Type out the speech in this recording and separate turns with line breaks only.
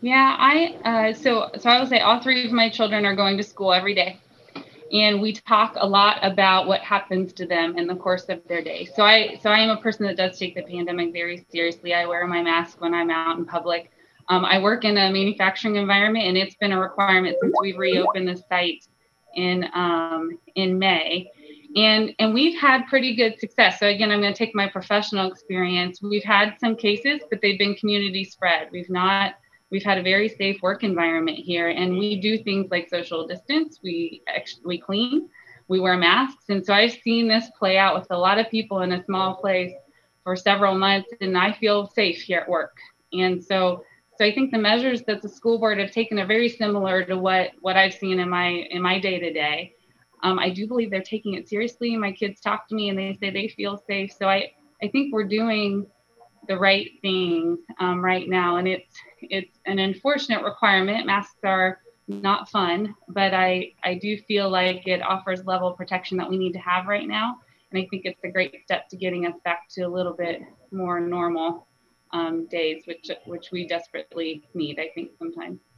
Yeah, so I will say all three of my children are going to school every day, and we talk a lot about what happens to them in the course of their day. So I am a person that does take the pandemic very seriously. I wear my mask when I'm out in public. I work in a manufacturing environment, and it's been a requirement since we've reopened the site in May, and we've had pretty good success. So again, I'm going to take my professional experience. We've had some cases, but they've been community spread. We've had a very safe work environment here, and we do things like social distance. We clean, we wear masks, and so I've seen this play out with a lot of people in a small place for several months, and I feel safe here at work. And so I think the measures that the school board have taken are very similar to what I've seen in my day to day. I do believe they're taking it seriously. My kids talk to me and they say they feel safe. So I think we're doing the right things right now, and it's an unfortunate requirement. Masks are not fun, but I do feel like it offers level of protection that we need to have right now, and I think it's a great step to getting us back to a little bit more normal days, which we desperately need, I think, sometimes.